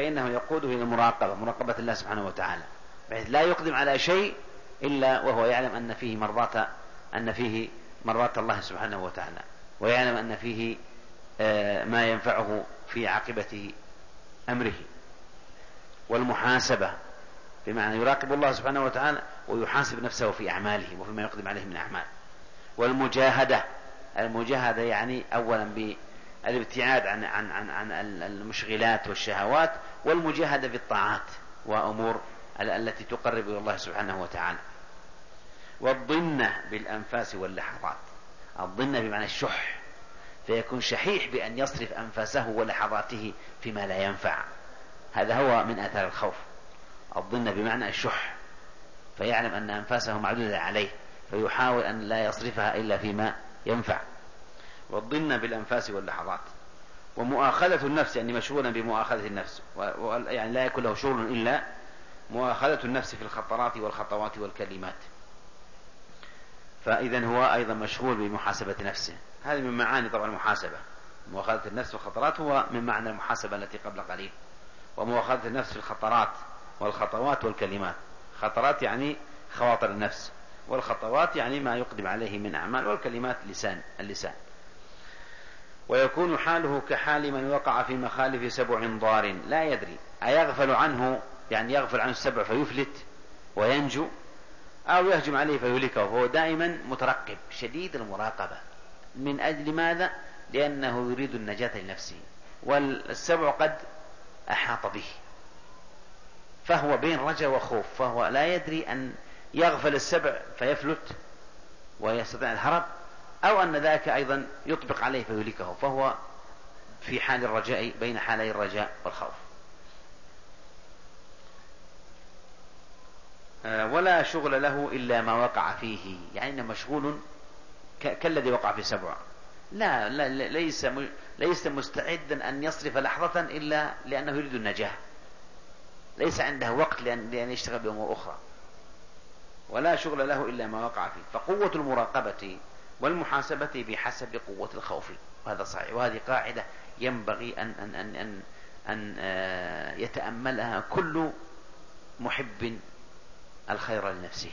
فإنه يقوده إلى المراقبة، مراقبة الله سبحانه وتعالى، بحيث لا يقدم على شيء إلا وهو يعلم أن فيه مرضات الله سبحانه وتعالى، ويعلم أن فيه ما ينفعه في عاقبة أمره. والمحاسبة بمعنى يراقب الله سبحانه وتعالى ويحاسب نفسه في أعماله وفيما يقدم عليه من أعمال. والمجاهدة، المجاهدة يعني أولا بالابتعاد عن المشغلات والشهوات، والمجاهدة بالطاعات وأمور التي تقرب إلى الله سبحانه وتعالى. والضنة بالأنفاس واللحظات، الضنة بمعنى الشح، فيكون شحيح بأن يصرف أنفاسه ولحظاته فيما لا ينفع، هذا هو من آثار الخوف. الضنة بمعنى الشح، فيعلم أن أنفاسه معدودة عليه فيحاول أن لا يصرفها إلا فيما ينفع. والضنة بالأنفاس واللحظات. ومؤاخذة النفس، يعني مشغولا بمؤاخذة النفس، يعني لا يكون له شغل إلا مؤاخذة النفس في الخطرات والخطوات والكلمات، فإذا هو أيضا مشغول بمحاسبة نفسه. هذه من معاني طبعا المحاسبة، مؤاخذة النفس والخطرات هو من معنى المحاسبة التي قبل قليل. ومؤاخذة النفس في الخطرات والخطوات والكلمات، خطرات يعني خواطر النفس، والخطوات يعني ما يقدم عليه من أعمال، والكلمات اللسان. ويكون حاله كحال من وقع في مخالف سبع ضار لا يدري أيغفل عنه، يعني يغفل عنه السبع فيفلت وينجو، أو يهجم عليه فيهلكه، فهو دائما مترقب شديد المراقبة. من أجل ماذا؟ لأنه يريد النجاة لنفسه، والسبع قد أحاط به، فهو بين رجاء وخوف، فهو لا يدري أن يغفل السبع فيفلت ويستطيع الهرب، أو أن ذاك أيضا يطبق عليه فيهلكه، فهو في حال الرجاء، بين حالي الرجاء والخوف. ولا شغل له إلا ما وقع فيه، يعني إنه مشغول كالذي وقع في سبع، ليس مستعدا أن يصرف لحظة إلا لأنه يريد النجاة، ليس عنده وقت لأن يشتغل بأمور أخرى. ولا شغل له إلا ما وقع فيه. فقوة المراقبة والمحاسبة بحسب قوة الخوف، وهذا صحيح، وهذه قاعدة ينبغي أن يتأملها كل محب الخير لنفسه.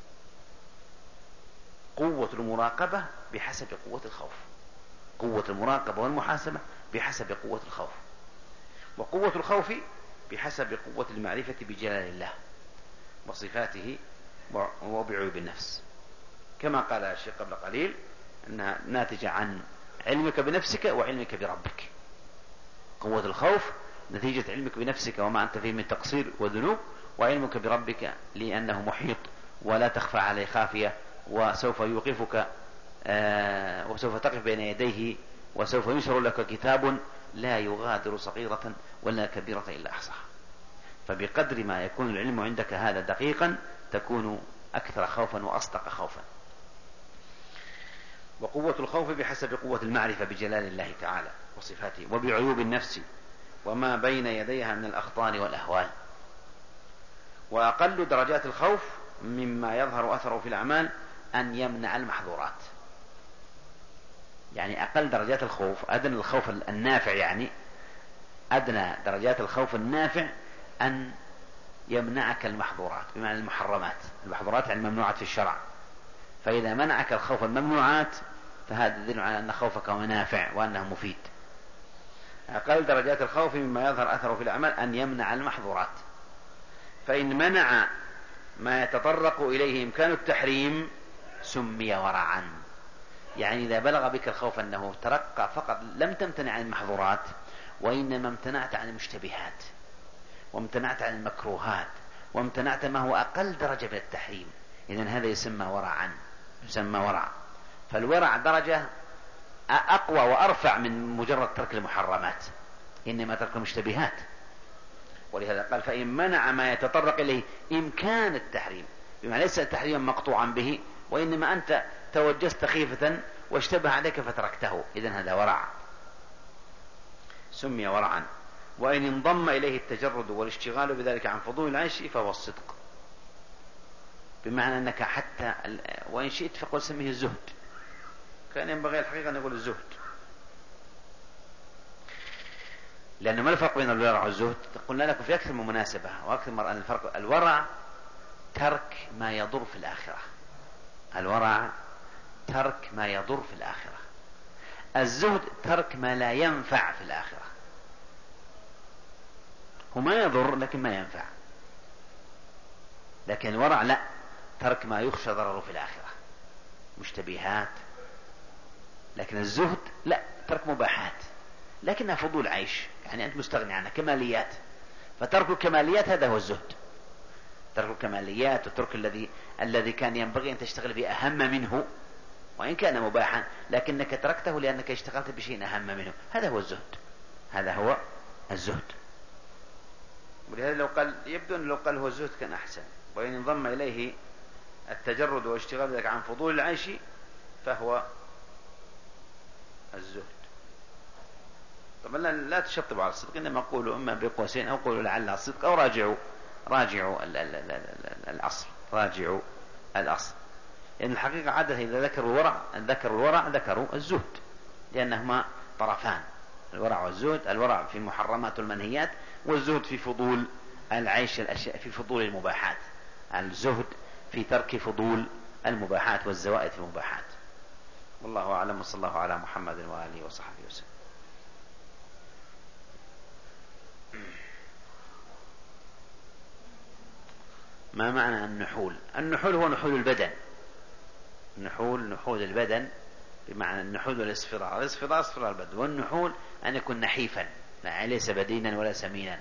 قوة المراقبة بحسب قوة الخوف، قوة المراقبة والمحاسبة بحسب قوة الخوف، وقوة الخوف بحسب قوة المعرفة بجلال الله وصفاته وبعيوب النفس، كما قال الشيخ قبل قليل أنها ناتجة عن علمك بنفسك وعلمك بربك. قوة الخوف نتيجة علمك بنفسك وما أنت فيه من تقصير وذنوب، وعلمك بربك لأنه محيط ولا تخفى عليه خافية، وسوف يوقفك وسوف تقف بين يديه، وسوف ينشر لك كتاب لا يغادر صغيرة ولا كبيرة إلا أحصاها. فبقدر ما يكون العلم عندك هذا دقيقا تكون أكثر خوفا وأصدق خوفا. وقوة الخوف بحسب قوة المعرفة بجلال الله تعالى وصفاته وبعيوب النفس وما بين يديها من الأخطار والأهوال. وأقل درجات الخوف مما يظهر أثره في الأعمال أن يمنع المحظورات، يعني أقل درجات الخوف، أدنى الخوف النافع، يعني أدنى درجات الخوف النافع أن يمنعك المحظورات، بمعنى المحظورات يعني الممنوعات في الشرع. فإذا منعك الخوف الممنوعات فهذا يدل على أن خوفك منافع وأنه مفيد. أقل درجات الخوف مما يظهر أثره في الأعمال أن يمنع المحظورات، فإن منع ما يتطرق إليه إمكان التحريم سمي ورعا. يعني إذا بلغ بك الخوف أنه ترقى فقط لم تمتنع عن المحظورات، وإنما امتنعت عن المشتبهات، وامتنعت عن المكروهات، وامتنعت ما هو أقل درجة من التحريم، إذن هذا يسمى ورعا، يسمى ورع. فالورع درجة أقوى وأرفع من مجرد ترك المحرمات، إنما ترك المشتبهات. ولهذا قال فإن منع ما يتطرق إليه إمكان التحريم، بما ليس تحريما مقطوعا به، وإنما أنت توجست خيفة واشتبه عليك فتركته، إذن هذا ورع، سمي ورعا. وإن انضم إليه التجرد والاشتغال بذلك عن فضول العيش فهو الصدق، بمعنى أنك حتى وإن شئت فقل سميه الزهد، كان ينبغي الحقيقة أن يقول الزهد. لأنه ما الفرق بين الورع والزهد؟ قلنا لكم في أكثر من مناسبة وأكثر مرة أن الفرق الورع ترك ما يضر في الآخرة. الورع ترك ما يضر في الآخرة. الزهد ترك ما لا ينفع في الآخرة. هو ما يضر لكن ما ينفع. لكن الورع لا، ترك ما يخشى ضرره في الآخرة، مشتبهات. لكن الزهد لا، ترك مباحات لكنها فضول عيش، يعني أنت مستغني عنها، كماليات. فترك الكماليات هذا هو الزهد. ترك الكماليات وترك الذي كان ينبغي أن تشتغل به أهم منه، وإن كان مباحا لكنك تركته لأنك اشتغلت بشيء أهم منه، هذا هو الزهد. هذا هو الزهد. ولهذا لو قال يبدو أن لو قال هو الزهد كان أحسن، وإن انضم إليه التجرد واشتغال ذلك عن فضول العيش فهو الزهد. طبعا لا تشطبوا على الصدق، إنما قولوا إما بقوسين أو قولوا لعل الصدق، أو راجعوا الأصل، راجعوا الأصل. لأن الحقيقة عادة إذا ذكروا الورع ذكروا الزهد، لأنهما طرفان، الورع والزهد. الورع في محرمات المنهيات، والزهد في فضول العيش، الأشياء في فضول المباحات. الزهد في ترك فضول المباحات والزوائد في المباحات. والله أعلم، وصلى الله على محمد وآله وصحبه وسلم. ما معنى النحول؟ النحول هو نحول البدن. نحول البدن بمعنى النحول والاصفرار. الاصفرار اصفرار البدن، والنحول أن يكون نحيفا، يعني ليس بدينا ولا سمينا.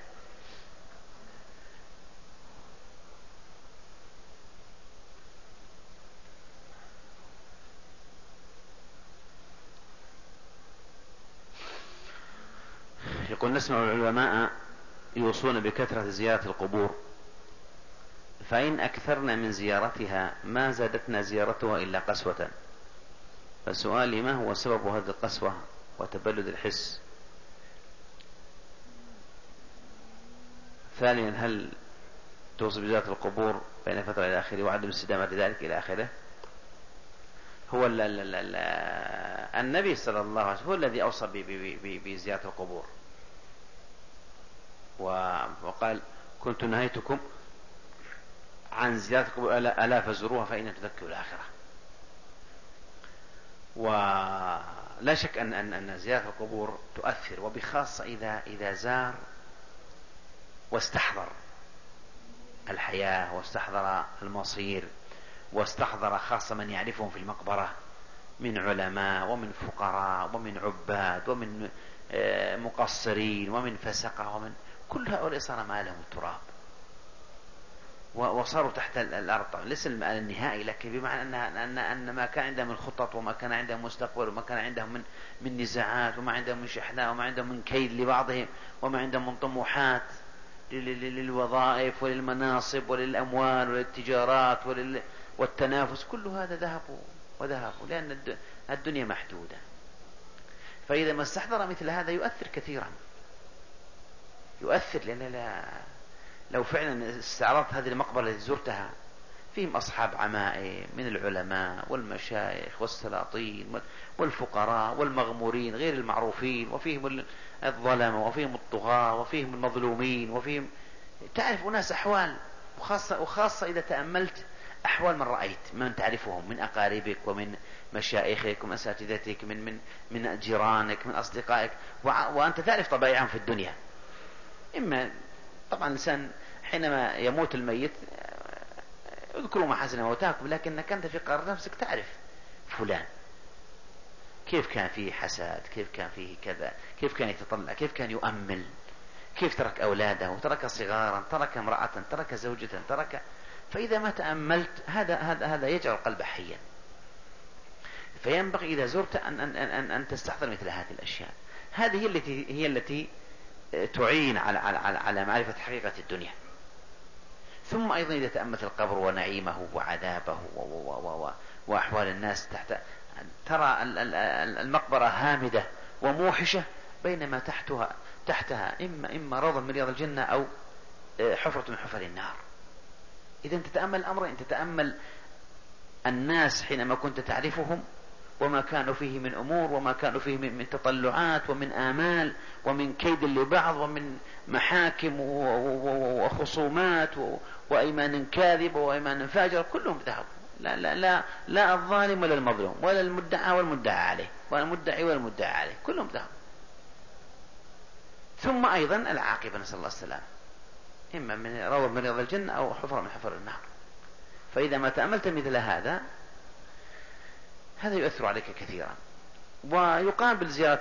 يقول نسمع العلماء يوصون بكثرة زيارة القبور، فإن أكثرنا من زيارتها ما زادتنا زيارتها إلا قسوة. فسؤالي ما هو سبب هذه القسوة وتبلد الحس؟ ثانيا هل توصي بزيارة القبور بين فترة إلى آخره وعدم استدامة ذلك إلى آخره؟ هو النبي صلى الله عليه وسلم هو الذي أوصى بزيارة القبور، وقال كنت نهيتكم عن زيارة القبور ألا فزوروها فإنها تذكر الآخرة. ولا شك أن زيارة القبور تؤثر، وبخاصة إذا زار واستحضر الحياة واستحضر المصير واستحضر خاصة من يعرفهم في المقبرة من علماء ومن فقراء ومن عباد ومن مقصرين ومن فسقة ومن كل هؤلاء صار ما لهم التراب وصاروا تحت الأرض. ليس المآل النهائي، لكن بمعنى أن ما كان عندهم من خطط وما كان عندهم مستقبل وما كان عندهم من نزاعات وما عندهم من شحناء وما عندهم من كيد لبعضهم وما عندهم من طموحات للوظائف وللمناصب وللأموال وللتجارات والتنافس، كل هذا ذهبوا لأن الدنيا محدودة. فإذا ما استحضر مثل هذا يؤثر كثيرا، يؤثر. لأن لو فعلا استعرضت هذه المقبرة التي زرتها فيهم أصحاب عمائم من العلماء والمشايخ والسلاطين والفقراء والمغمورين غير المعروفين، وفيهم الظلمة وفيهم الطغاة وفيهم المظلومين وفيهم، تعرف أناس أحوال، وخاصة إذا تأملت أحوال من رأيت، من تعرفهم من أقاربك ومن مشايخك ومن أساتذتك من جيرانك من أصدقائك، وأنت تعرف طبائعهم في الدنيا. إما طبعا الإنسان حينما يموت الميت اذكروا محاسن موتاكم، لكنك أنت في قرار نفسك تعرف فلان كيف كان فيه حسد، كيف كان فيه كذا، كيف كان يتطلع، كيف كان يؤمل، كيف ترك أولاده، ترك صغارا، ترك امرأة، ترك زوجة، ترك. فإذا ما تأملت هذا يجعل القلب حيا. فينبغي إذا زرت أن تستحضر مثل هذه الأشياء. هذه هي التي تعين على معرفة حقيقة الدنيا. ثم أيضا إذا تأملت القبر ونعيمه وعذابه وأحوال الناس ترى المقبرة هامدة وموحشة، بينما تحتها إما روضة من رياض الجنة أو حفرة من حفر النار. إذا تتأمل الأمر، أن تتأمل الناس حينما كنت تعرفهم وما كانوا فيه من أمور، وما كانوا فيه من تطلعات ومن آمال ومن كيد لبعض ومن محاكم وخصومات وأيمان كاذبة وأيمان فاجرة، كلهم ذهبوا. لا الظالم ولا المظلوم ولا المدعى والمدعى عليه ولا المدعي والمدعى عليه، كلهم ذهبوا. ثم أيضا العاقبة، نسأل الله السلام، إما من روض من رياض الجنة أو حفرة من حفر النار. فإذا ما تأملت مثل هذا يؤثر عليك كثيرا. ويقابل زيارة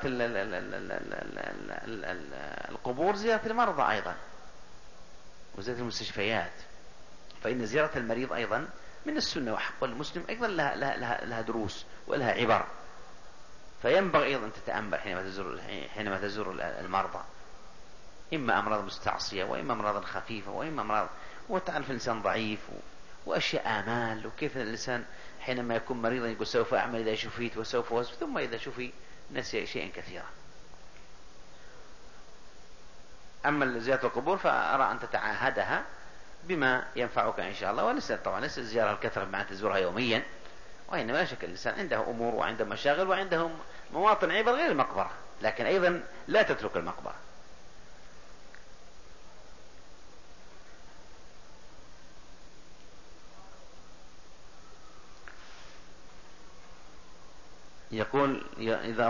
القبور زيارة المرضى أيضا وزيارة المستشفيات، فإن زيارة المريض أيضا من السنة، وحق المسلم أيضا لها دروس ولها عبر. فينبغي أيضا تتأمل حينما تزور المرضى، إما أمراض مستعصية وإما أمراض خفيفة وإما أمراض، وتعرف الإنسان ضعيف وأشياء آمال، وكيف الإنسان حينما يكون مريضا يقول سوف أعمل إذا شفيت وسوف وسوف، ثم إذا شفي نسي شيئا كثيرا. أما زيارة القبور فأرى أن تتعاهدها بما ينفعك إن شاء الله، وليس طبعا ليس الزيارة الكثرة بمعنى تزورها يوميا، وإنما لا شك الإنسان عنده أمور وعنده مشاغل وعنده مواطن عبر غير المقبرة، لكن أيضا لا تترك المقبرة. يقول إذا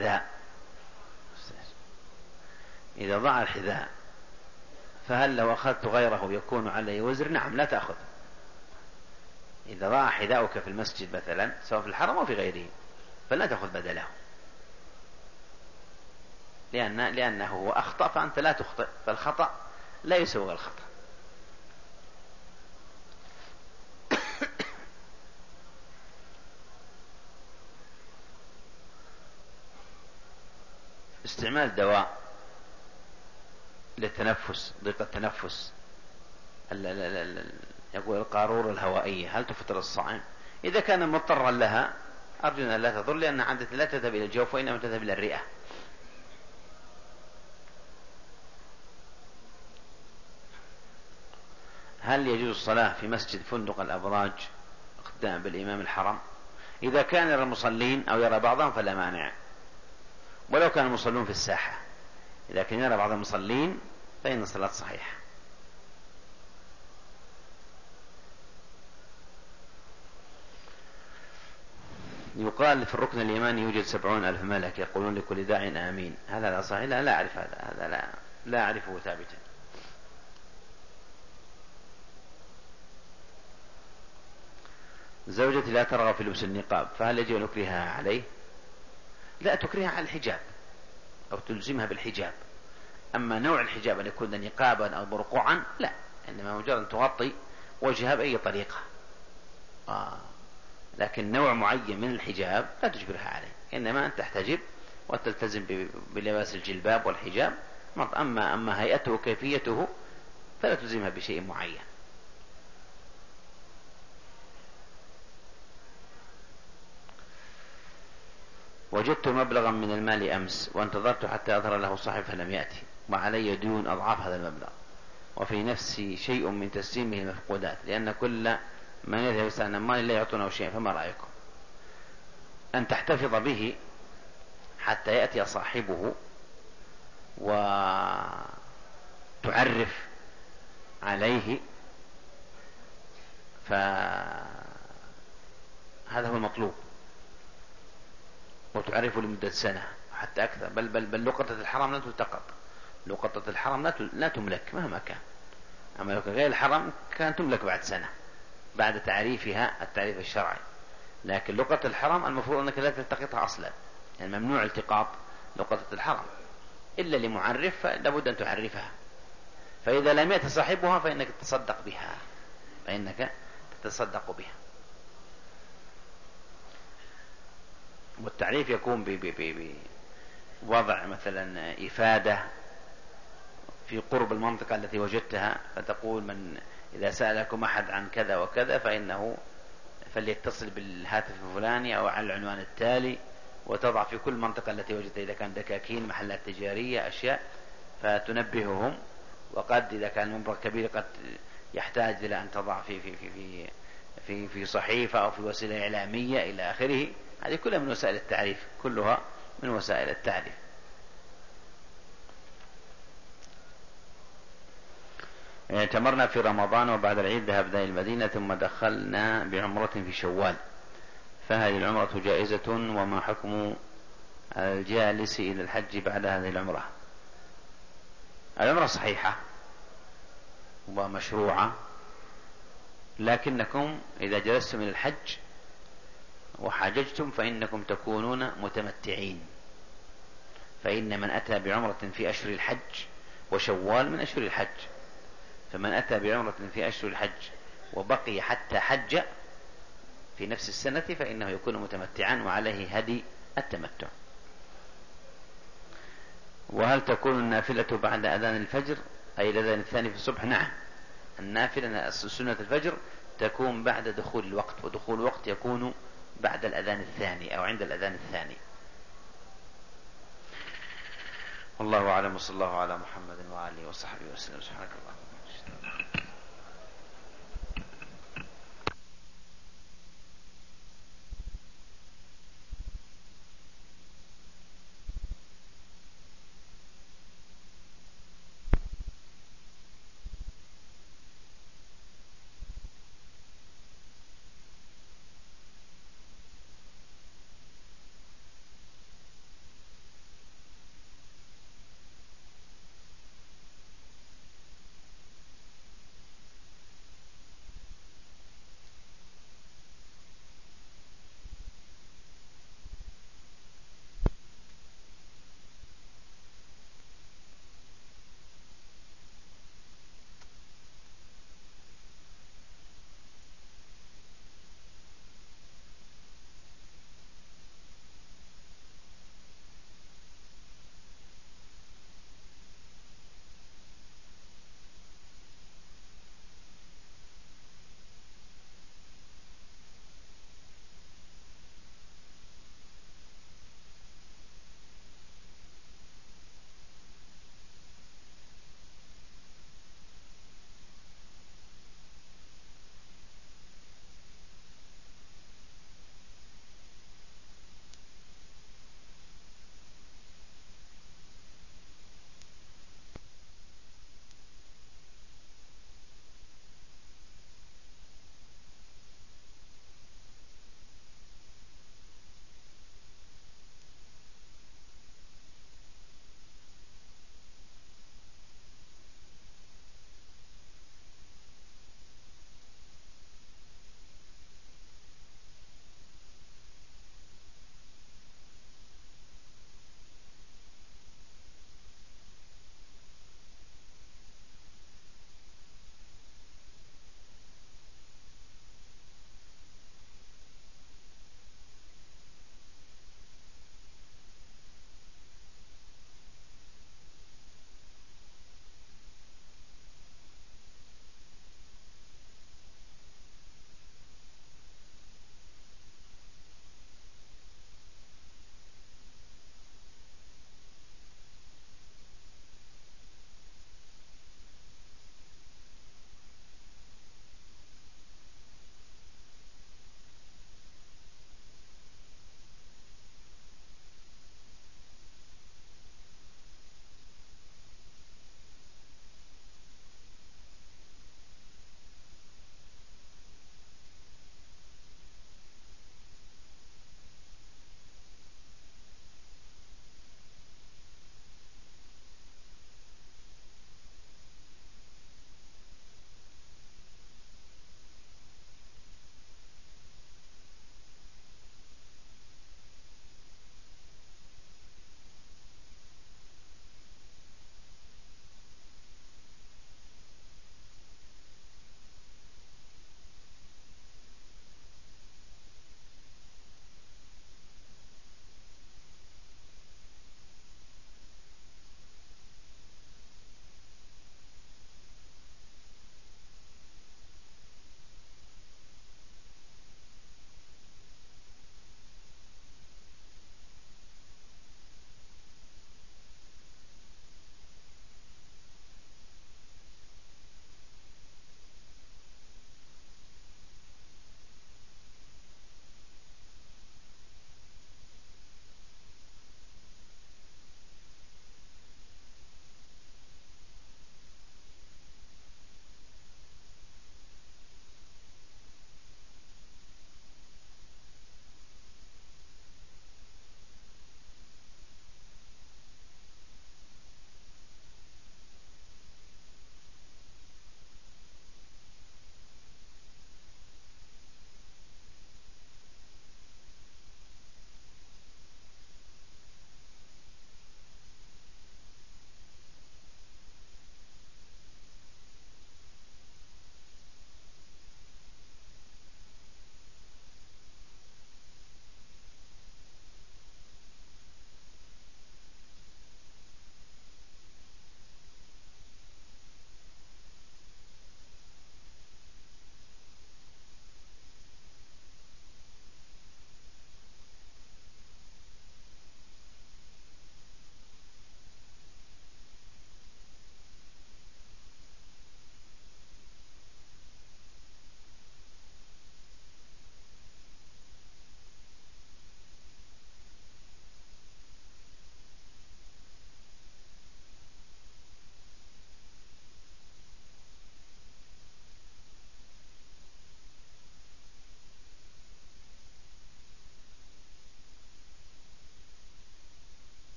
ضاع الحذاء فهل لو أخذت غيره يكون عليه وزر؟ نعم، لا تأخذ. إذا ضاع حذاؤك في المسجد مثلا سواء في الحرم أو في غيره فلا تأخذ بدله، لأنه هو أخطأ فأنت لا تخطئ، فالخطأ لا يسوغ الخطأ. استعمال دواء للتنفس، ضيق التنفس، يقول القارورة الهوائية، هل تفطر الصائم؟ إذا كان مضطرا لها أرجو أن لا تضر، لأن عادة لا تذهب إلى الجوف وإنما تذهب إلى الرئة. هل يجوز الصلاة في مسجد فندق الأبراج اقتداء بالإمام الحرم؟ إذا كان يرى المصلين أو يرى بعضهم فلا مانع، ولو كانوا المصلون في الساحة. إذا كان يرى بعض المصلين فإن الصلاة صحيحة. يقال في الركن اليماني يوجد 70,000 ملك يقولون لكل داع آمين، هل هذا صحيح؟ لا أعرف هذا لا أعرفه ثابتا. زوجتي لا ترغب في لبس النقاب، فهل يجب أن أكرهها عليه؟ لا تكرهها على الحجاب أو تلزمها بالحجاب. أما نوع الحجاب أن يكون نقابا أو برقوعا لا، إنما مجرد أن تغطي وجهها بأي طريقة. لكن نوع معين من الحجاب لا تجبرها عليه، إنما أن تحتجب وتلتزم بلباس الجلباب والحجاب. أما هيئته وكيفيته فلا تلزمها بشيء معين. وجدت مبلغا من المال أمس وانتظرت حتى يظهر له صاحب فلم يأتي، وعلي ديون أضعاف هذا المبلغ، وفي نفسي شيء من تسليمه المفقودات، لأن كل من يذهب يستعن مال لا يعطونه شيء. فما رأيكم؟ أن تحتفظ به حتى يأتي صاحبه وتعرف عليه، فهذا هو المطلوب، وتعرفه لمدة سنة حتى أكثر. بل لقطة الحرام لا تلتقط، لقطة الحرام لا تملك مهما كان. أما لو كان غير الحرام كان تملك بعد سنة بعد تعريفها التعريف الشرعي، لكن لقطة الحرام المفروض أنك لا تلتقطها أصلا، يعني ممنوع التقاط لقطة الحرام إلا لمعرف، لابد أن تعرفها. فإذا لم يأتي صاحبها فإنك تتصدق بها، والتعريف يكون بوضع مثلا إفادة في قرب المنطقة التي وجدتها، فتقول من إذا سألكم أحد عن كذا وكذا فإنه فليتصل بالهاتف الفلاني أو على العنوان التالي، وتضع في كل منطقة التي وجدتها إذا كان دكاكين، محلات تجارية، أشياء، فتنبههم. وقد إذا كان المبلغ كبير قد يحتاج إلى أن تضع في صحيفة أو في وسيلة إعلامية إلى آخره، هذه كلها من وسائل التعريف، كلها من وسائل التعريف. اعتمرنا في رمضان وبعد العيد ذهبنا إلى المدينة ثم دخلنا بعمرة في شوال، فهذه العمرة جائزة؟ وما حكم الجالس إلى الحج بعد هذه العمرة؟ العمرة صحيحة ومشروعة، لكنكم إذا جلستم إلى الحج وحاججتم فإنكم تكونون متمتعين، فإن من أتى بعمرة في أشهر الحج، وشوال من أشهر الحج، فمن أتى بعمرة في أشهر الحج وبقي حتى حج في نفس السنة فإنه يكون متمتعا وعليه هدي التمتع. وهل تكون النافلة بعد أذان الفجر أي الأذان الثاني في الصبح؟ نعم، النافلة سنة الفجر تكون بعد دخول الوقت، ودخول الوقت يكون بعد الأذان الثاني أو عند الأذان الثاني. والله أعلم، وصلى الله على محمد وآله وصحبه وسلم. سبحانك اللهم وبحمدك.